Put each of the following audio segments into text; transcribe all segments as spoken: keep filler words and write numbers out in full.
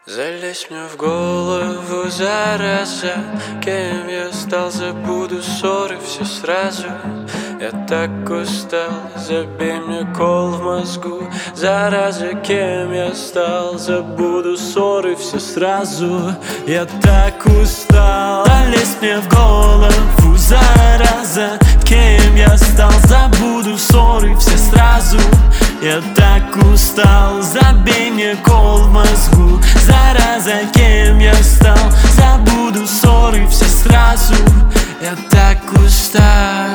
Залезь мне в голову, зараза, кем я стал, забуду ссоры все сразу. Я так устал, забей мне кол в мозгу, зараза, кем я стал, забуду ссоры все сразу. Я так устал, залезь мне в голову, зараза, кем я стал, забуду ссоры все сразу. Я так устал, забей мне кол в мозгу, зараза, кем я стал, забуду ссоры все сразу. Я так устал.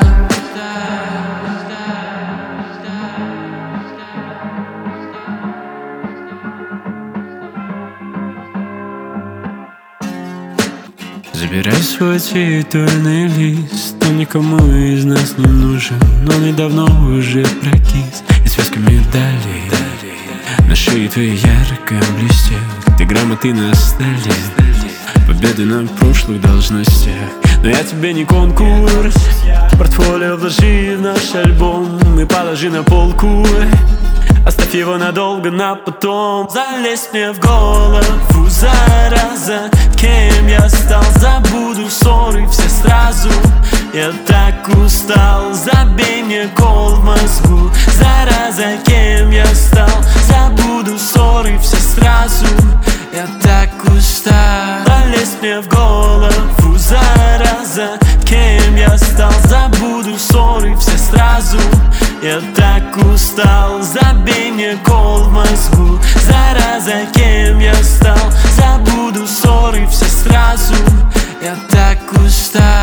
Забирай свой цветочный лист, он никому из нас не нужен, он и давно уже прокис. И связка медалей на шее твоей ярко блестят, ты грамоты на столе, победы на прошлых должностях. Но я тебе не конкурс, портфолио вложи в наш альбом и положи на полку, оставь его надолго на потом. Залезь мне в голову, зараза, кем я стал, забуду ссоры все сразу. Я так устал, забей мне кол в мозгу, зараза, кем я стал, забуду ссоры все сразу. Я так устал. Залезь мне в голову, зараза, кем я стал, забуду ссоры все сразу. Я так устал, забей мне кол в мозгу, зараза, кем я стал, забуду ссоры все сразу. Я так устал.